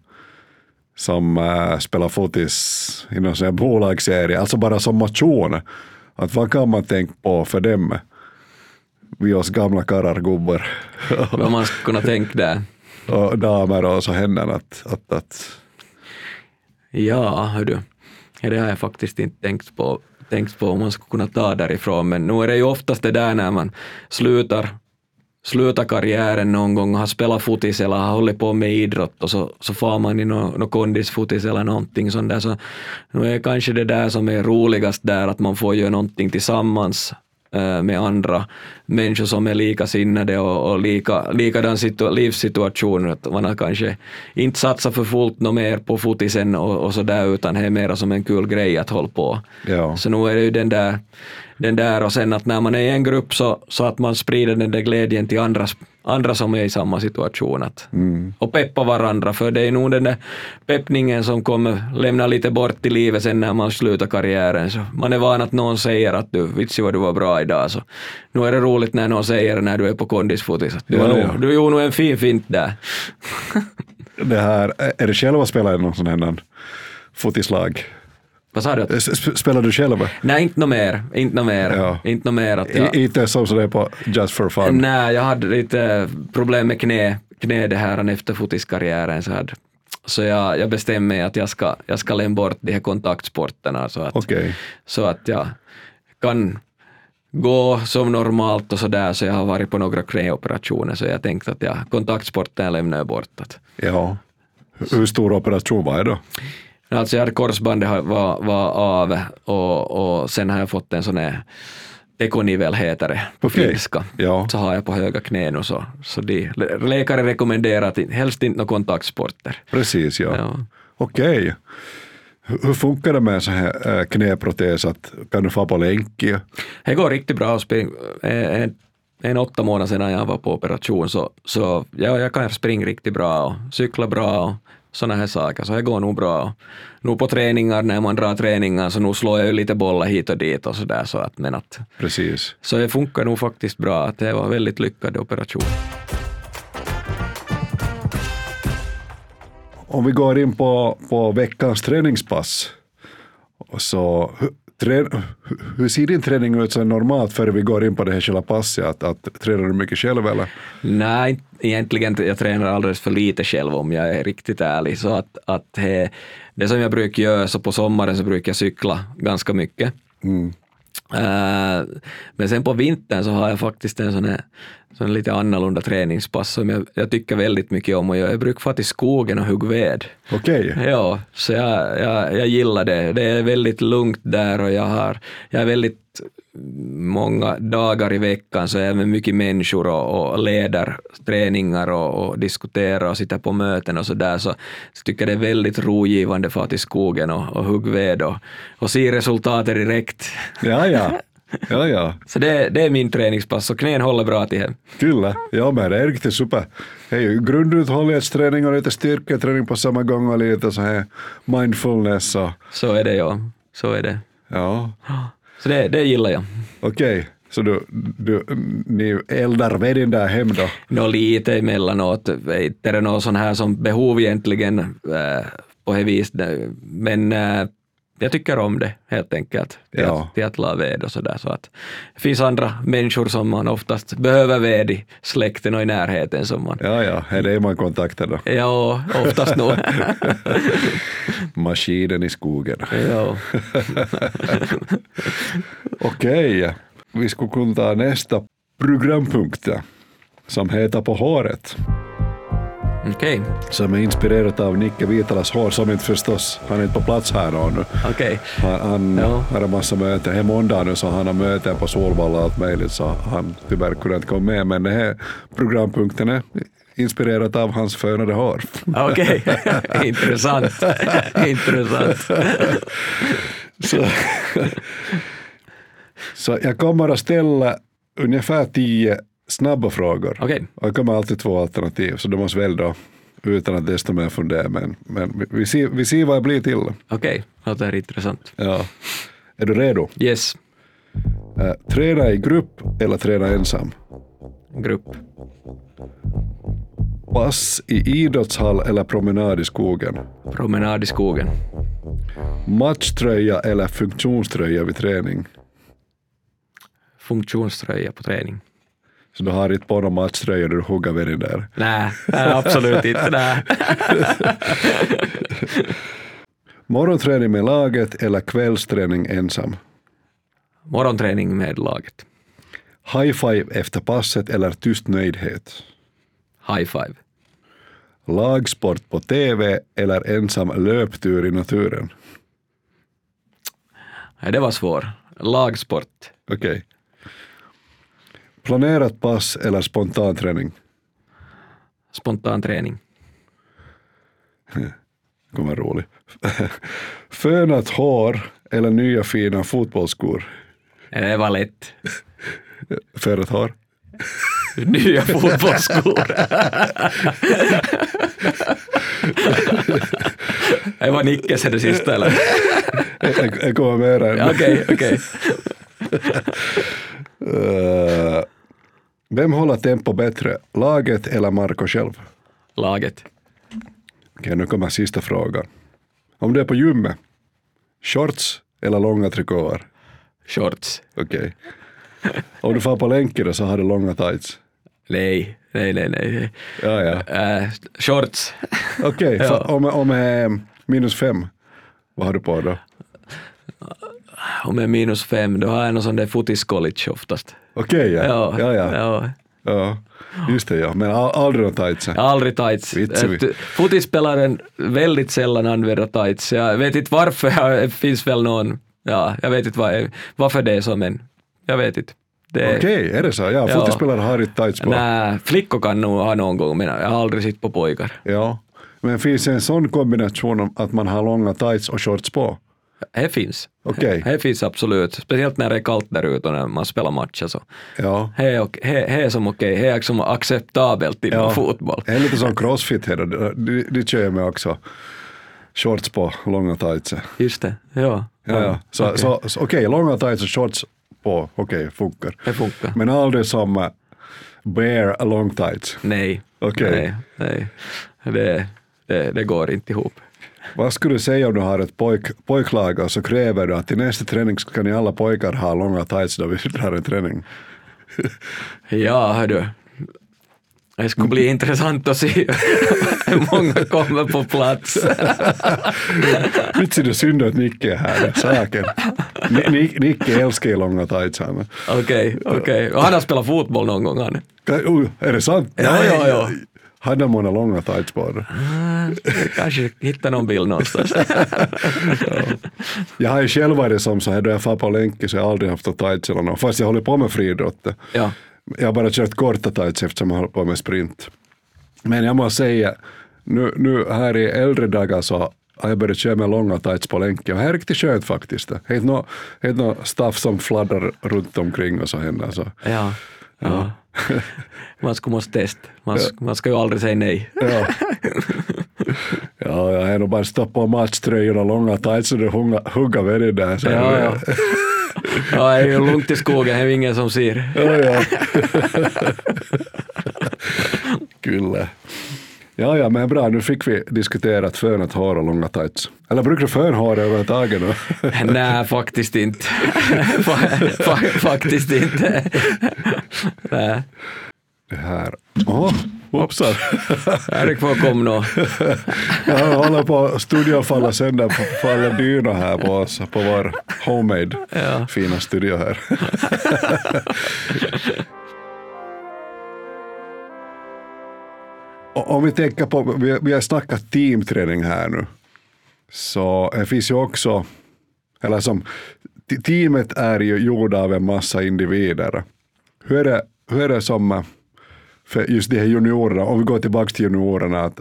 spelar fotis i någon sån här bolagsserie, alltså bara som motion. Att vad kan man tänka på för dem? Vi oss gamla karargubbar. Vad man skulle kunna tänka där. Och damer och så händer att... Ja, hördu. Det har jag faktiskt inte tänkt på om man skulle kunna ta därifrån, men nu är det ju oftast det där när man slutar karriären någon gång och har spelat fotis eller har hållit på med idrott och så får man i någon kondisfotis eller någonting sånt där, så nu är kanske det där som är roligast där, att man får göra någonting tillsammans med andra människor som är likasinnade och likadan livssituation, att man har kanske inte satsat för fullt något mer på fotisen och så där, utan det är mer som en kul grej att hålla på. Ja. Så nu är det ju den där och sen att när man är i en grupp så att man sprider den där glädjen till andra som är i samma situation och peppa varandra, för det är nog den där peppningen som kommer lämna lite bort i livet sen när man slutar karriären. Så man är van att någon säger att du vitsi vad du var bra idag, så nu är det roligt när någon säger när du är på kondisfotis att du gjorde nog en fin fint där. Det här, är det själva spelar någon sån här fotislag? Vad sa du? Spelar du själv? Nej, inte mer. Ja. Inte mer att jag... Inte som så det är på Just for Fun? Nej, jag hade lite problem med knä det här efter fotiskarriären, så jag bestämde mig att jag ska lämna bort de här kontaktsporterna, så att jag kan gå som normalt och sådär, så jag har varit på några knäoperationer, så jag tänkte att kontaktsporten lämnar bort. Ja. Hur stor operation var det då? Alltså jag hade korsbandet var av och sen har jag fått en sån här tekonivel heter det på finska. Ja. Så har jag på höga knän och så de läkare rekommenderar att helst inte några kontaktsporter. Precis, ja. Okej. Hur funkar det med så här knäprotes? Kan du få på länk? Det går riktigt bra att springa. En 8 månader sedan jag var på operation så jag kan springa riktigt bra och cykla bra och såna här saker, så det går nog bra. Nu på träningar, när man drar träningar, så nu slår jag ju lite bollar hit och dit och sådär, så att, men att... Precis. Så det funkar nog faktiskt bra, att det var väldigt lyckad operation. Om vi går in på veckans träningspass, så hur ser din träning ut så normalt före vi går in på det här själva passet? Att tränar du mycket själv eller? Nej, egentligen jag tränar alldeles för lite själv om jag är riktigt ärlig. Så att det som jag brukar göra, så på sommaren så brukar jag cykla ganska mycket. Men sen på vintern så har jag faktiskt en sån lite annorlunda träningspass som jag tycker väldigt mycket om, och jag brukar få till skogen och hugga ved. Okej. Ja, så jag gillar det. Det är väldigt lugnt där, och jag är väldigt många dagar i veckan så är jag med mycket människor och leder träningar och diskuterar och sitter på möten och sådär, så tycker jag det är väldigt rogivande för att i skogen och hugga ved och se resultatet direkt. Ja. Så det är min träningspass, och knän håller bra till det. Kyllä, ja men det är riktigt super. Hej, grunduthållighetsträning och lite styrketräning på samma gång och lite så här mindfulness. Så är det, ja. Så är det. Ja. Så det gillar jag. Okej. Så ni eldar vedin där hem då? Lite emellanåt. Inte är det något sån här som behov egentligen på det vis. Men jag tycker om det helt enkelt. Till att la ved och sådär. Så att det finns andra människor som man oftast behöver ved i släkten och i närheten som man... Ja, är det man kontaktar då? Ja, oftast nog. Maskinen i skogen. Ja. Okej, vi skulle kunna ta nästa programpunkt som heter På håret. Okej. Som är inspirerat av Nicke Vitalas hår, som inte förstås, han är inte på plats här nu. Okej. Han har en massa möten. Här måndag nu så han har möten på Solvalla och allt möjligt, så han tyvärr kunde inte komma med. Men den här programpunkten är inspirerat av hans fönade hår. Okej, intressant. Så jag kommer att ställa ungefär 10 snabba frågor. Okej. Och det kommer alltid 2 alternativ, så du måste välja då utan att desto mer fundera. Men vi ser vad det blir till. Okej, det är intressant. Ja. Är du redo? Yes. Träna i grupp eller träna ensam? Grupp. Pass i idrottshall eller promenad i skogen? Promenad i skogen. Matchtröja eller funktionströja vid träning? Funktionströja på träning. Så du har inte på någon matchtröja när du huggar vid den där? Nej, absolut inte. Nej. Morgonträning med laget eller kvällsträning ensam? Morgonträning med laget. High five efter passet eller tyst nöjdhet? High five. Lagsport på TV eller ensam löptur i naturen? Nej, det var svår. Lagsport. Okej. Planerat pass eller spontan träning? Spontan träning. Kommer roligt. Fönat hår eller nya fina fotbollsskor? Det var lätt. Fönat hår? Nya fotbollsskor. Det var Nickes det sista eller? Jag kommer med den. Okej. Vem håller tempo bättre? Laget eller Marco själv? Laget. Okej, nu kommer sista frågan. Om du är på gymmet, shorts eller långa trikåer? Shorts. Okej. Om du får på länken så har du långa tights? Nej. Ja. Shorts. Okej, Ja. om -5, vad har du på då? Om jag är -5, då har jag någon sån där fotiscollege oftast. Okej, ja. Ja, just det, ja. Men aldrig någon tights? Aldrig tights. Fotispelaren väldigt sällan använder tights. Jag vet inte varför, det finns väl någon, jag vet inte varför det är så, men jag vet inte. Okej, är det så? Ja, fotispelare har inte tights på. Nej, flickor kan nog ha någon gång, men jag har aldrig sett på pojkar. Ja, men finns en sån kombination om att man har långa tights och shorts på? Det finns. Okej. Det finns absolut. Speciellt när det är kallt där ute och när man spelar matcher så. Ja. Det är som okej. Det är som acceptabelt i fotboll. Det är lite som crossfit här. De kör jag med också. Shorts på, långa tights. Just det, ja. Så okej, långa tights och shorts på, funkar. Det funkar. Men aldrig som bare long tights. Nej. Okej. Nej. Det går inte ihop. Vad skulle du säga om du har ett pojklag och så kräver du att till nästa träning ska ni alla pojkar ha långa tights då vi drar en träning? Ja, hördu. Det skulle bli intressant att se hur många kommer på plats. Vitsi, det är synd att Nicke är här. Saken. Nicke älskar långa tights. Okej. Och han har spelat fotboll någon gång. Han. Är det sant? Ja. Hade många långa tights på det. Kanske hitta någon bild någonstans. Jag har ju själv varit som så här, då jag far på länk så jag har aldrig haft tights eller något. Fast jag håller på med friidrott. Ja. Jag har bara kört korta tights eftersom jag håller på med sprint. Men jag måste säga, nu här i äldre dagar så har jag börjat köra med långa tights på länken. Och det är riktigt skönt faktiskt. Det är något staff som fladdrar runt omkring och så händer så. Ja. Man måste testa. Man ska ju aldrig säga nej. Ja, jag har nog bara stoppat på matchtröjor och långa tights och du huggar vid det där. Så Ja. Ja, det är ju lugnt i skogen, det är ingen som ser. Ja. Kyllä. Ja, men bra, nu fick vi diskuterat fönat hår och långa tights. Eller brukar du fönhår överhuvudtaget nu? Nej, faktiskt inte. Faktiskt inte. Nej. Det här. Hoppsan. Här är kvar kom nå. Jag håller på studion falla sönder på alla dynor här på oss, på vår homemade fina studio här. Om vi tänker på, vi har snackat teamträning här nu, så det finns ju också, eller som teamet är ju gjort av en massa individer. Hur är det som för just de här juniorerna, om vi går tillbaka till juniorerna,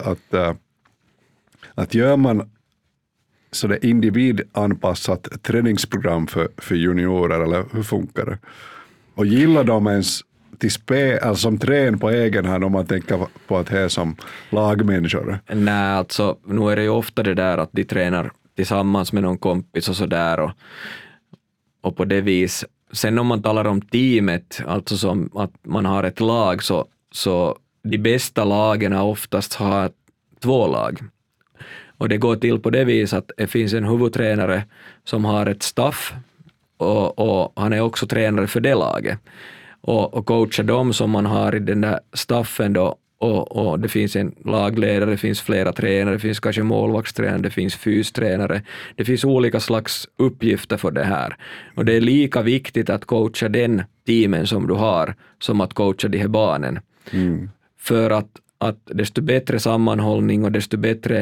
att gör man så det individanpassat träningsprogram för juniorer, eller hur funkar det? Och gillar de ens till alltså som trän på egen hand, om man tänker på att det är som lagmänniskor? Nej, alltså nu är det ju ofta det där att de tränar tillsammans med någon kompis och sådär, och på det vis. Sen om man talar om teamet, alltså som att man har ett lag, så de bästa lagen oftast har 2 lag. Och det går till på det vis att det finns en huvudtränare som har ett staff, och han är också tränare för det laget. Och coachar dem som man har i den där staffen då, och det finns en lagledare, det finns flera tränare, det finns kanske målvaktstränare, det finns fystränare, det finns olika slags uppgifter för det här. Och det är lika viktigt att coacha den teamen som du har som att coacha de här barnen. Mm. För att desto bättre sammanhållning och desto bättre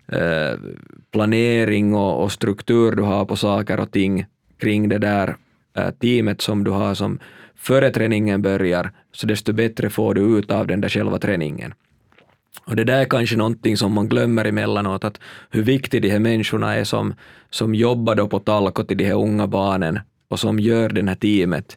planering och struktur du har på saker och ting kring det där teamet som du har som före träningen börjar, så desto bättre får du ut av den där själva träningen. Och det där är kanske någonting som man glömmer emellanåt, att hur viktigt de här människorna är som jobbar då på Talko till de här unga barnen och som gör den här teamet.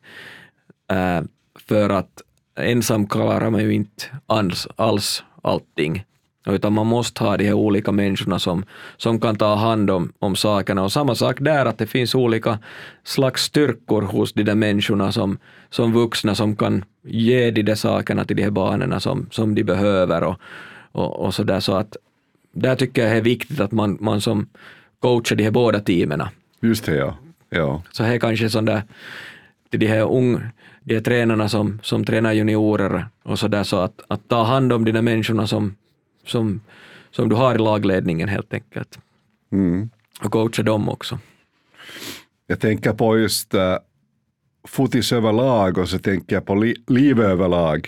För att ensam klarar man ju inte alls allting. Utan man måste ha de här olika människorna som kan ta hand om sakerna. Och samma sak där, att det finns olika slags styrkor hos de där människorna som vuxna som kan ge de där sakerna till de här barnen som de behöver och så där. Så att där tycker jag det är viktigt att man som coachar de här båda teamerna. Just det, ja. Så här kanske sån där till de här tränarna som tränar juniorer och så där, så att ta hand om de där människorna som du har i lagledningen helt enkelt. Mm. Och coacha dem också. Jag tänker på just fotis överlag, och så tänker jag på liv överlag.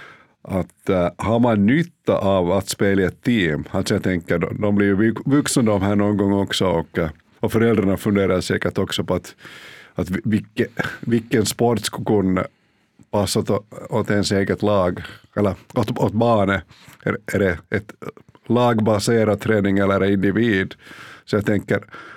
Att har man nytta av att spela i ett team? Alltså jag tänker, de blir ju vuxna de här någon gång också, och föräldrarna funderar säkert också på att vilken sport skulle kunna passa åt ens eget lag, eller åt barnet. Är det ett lagbaserad träning eller är det individ? Så jag tänker,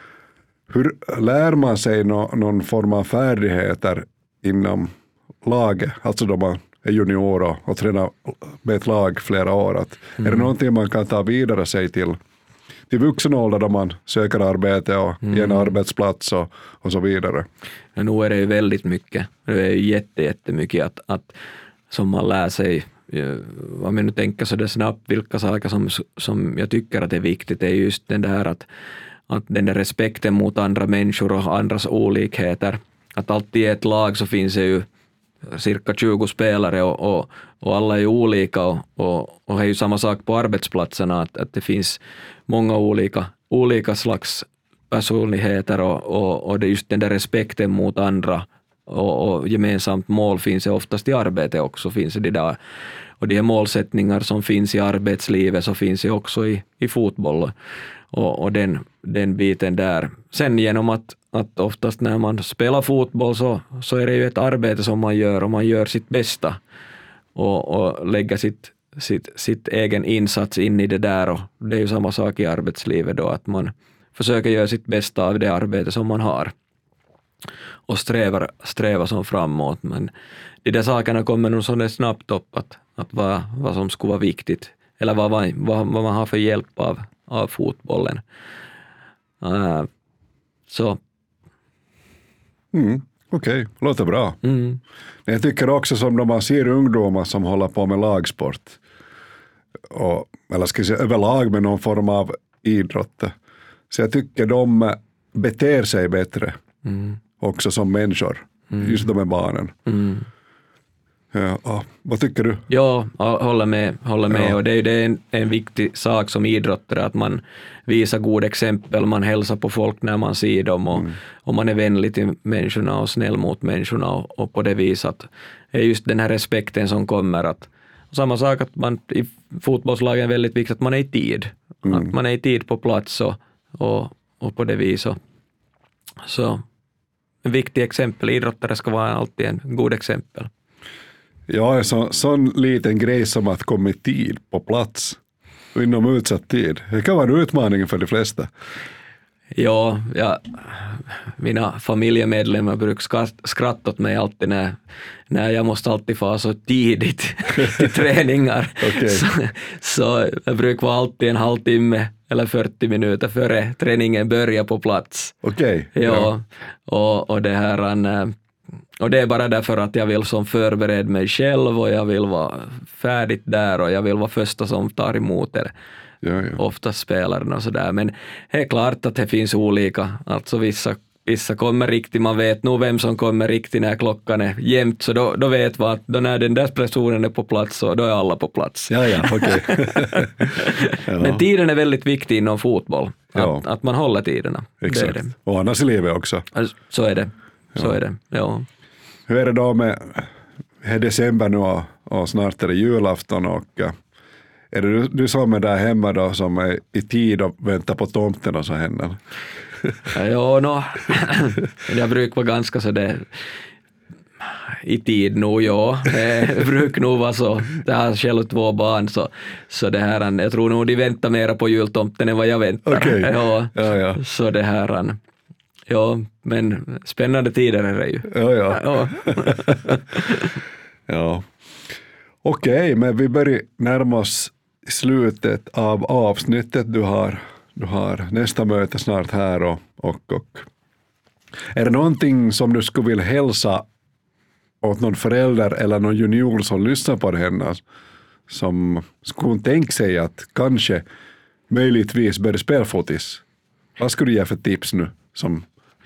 hur lär man sig någon form av färdigheter inom laget? Alltså då man är junior och tränar med ett lag flera år. Är det någonting man kan ta vidare sig till vuxen ålder då man söker arbete och ge en arbetsplats och så vidare? Ja, nu är det ju väldigt mycket. Det är ju jättemycket att som man lär sig. Om jag nu tänker så det snabbt, vilka saker som jag tycker att är viktigt, är just den där att den där respekten mot andra människor och andras olikheter. Att alltid i ett lag så finns det ju cirka 20 spelare och alla är olika och det är ju samma sak på arbetsplatserna, att det finns många olika slags personligheter och det är just den där respekten mot andra och gemensamt mål finns det oftast i arbete också, finns det där. Och de här målsättningar som finns i arbetslivet så finns det också i fotboll och den biten där. Sen genom att oftast när man spelar fotboll så är det ju ett arbete som man gör och man gör sitt bästa och lägger sitt egen insats in i det där, och det är ju samma sak i arbetslivet då, att man försöker göra sitt bästa av det arbete som man har och sträva som framåt. Men de där sakerna kommer nog så snabbt upp att vad som skulle vara viktigt eller vad man har för hjälp av fotbollen. Så. Okej, låter bra. Jag tycker också som när man ser ungdomar som håller på med lagsport, eller ska jag säga överlag med någon form av idrott. Så jag tycker de beter sig bättre också som människor, just de här barnen. Ja, vad tycker du? Ja, håller med. Och det är en viktig sak som idrottare, att man visar god exempel, man hälsar på folk när man ser dem och man är vänlig till människorna och snäll mot människorna och på det viset är just den här respekten som kommer. Att samma sak att man i fotbollslagen är väldigt viktigt att man är i tid. Att man är i tid på plats och på det viset. Så en viktig exempel, idrottare ska vara alltid en god exempel. Ja, sån liten grej som att komma i tid på plats inom utsatt tid. Det kan vara en utmaning för de flesta. Ja, mina familjemedlemmar brukar skratta åt mig alltid när jag måste alltid få så tidigt till träningar. Okay. Så jag brukar vara alltid en halvtimme eller 40 minuter före träningen börjar på plats. Okej. Ja. Och det här... Och det är bara därför att jag vill som förbereda mig själv och jag vill vara färdigt där och jag vill vara första som tar emot det. Ja. Ofta spelarna och sådär. Men det är klart att det finns olika. Alltså vissa kommer riktigt, man vet nog vem som kommer riktigt när klockan är jämnt, så då vet man att då när den där personen är på plats så då är alla på plats. Ja, okej. Ja. Men tiden är väldigt viktig inom fotboll. Ja. Att man håller tiderna. Exakt. Det är det. Och annars i livet också. Så är det. Så är det, ja. Hur är det då med december nu och snart är det julafton och är det du som är där hemma då som är i tid och väntar på tomten och så händer? Ja, jag brukar vara ganska så det i tid nu, ja. Det brukar nog vara så. Jag har själv 2 barn så det här, jag tror nog de väntar mera på jultomten än vad jag väntar. Okay. Ja. Så det här, ja, men spännande tider är det ju. Ja. Ja. Okej, men vi börjar närma oss slutet av avsnittet. Du har nästa möte snart här och är det någonting som du skulle vilja hälsa åt någon förälder eller någon junior som lyssnar på det här som skulle tänka sig att kanske möjligtvis börja spela fotis? Vad skulle du ge för tips nu som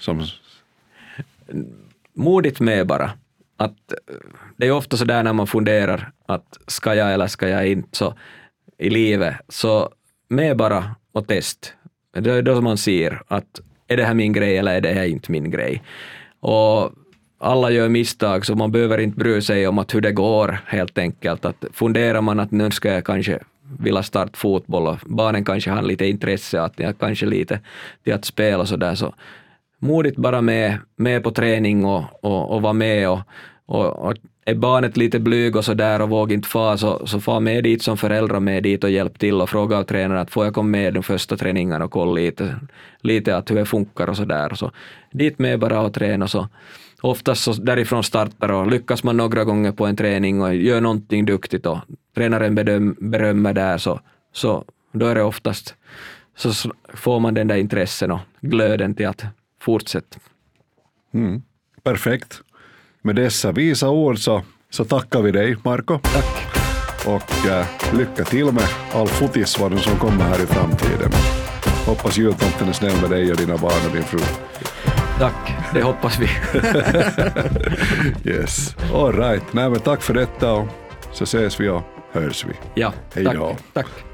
modigt med bara. Att det är ofta så där när man funderar att ska jag eller ska jag inte så i livet, så med bara och test. Det är då man ser att är det här min grej eller är det här inte min grej. Och alla gör misstag så man behöver inte bry sig om att hur det går helt enkelt. Att funderar man att nu ska jag kanske vilja starta fotboll och barnen kanske har lite intresse att jag kanske lite till att spela så där, så modigt bara med på träning och vara med och är barnet lite blyg och så där och vågar inte få så få med dit som föräldrar med dit och hjälp till och fråga av tränaren att får jag komma med de första träningarna och kolla lite att hur det funkar och så där. Så dit med bara och träna så oftast så därifrån startar och lyckas man några gånger på en träning och gör någonting duktigt och tränaren berömmer där så då är det oftast så får man den där intressen och glöden till att fortsätta. Perfekt. Med dessa visa ord så tackar vi dig, Marco. Tack. Och lycka till med all fotisvaren som kommer här i framtiden. Hoppas jultomten är snäll med dig och dina barn och din fru. Tack, det hoppas vi. Yes, all right. Nej, men tack för detta och så ses vi och hörs vi. Ja, hej då. Tack.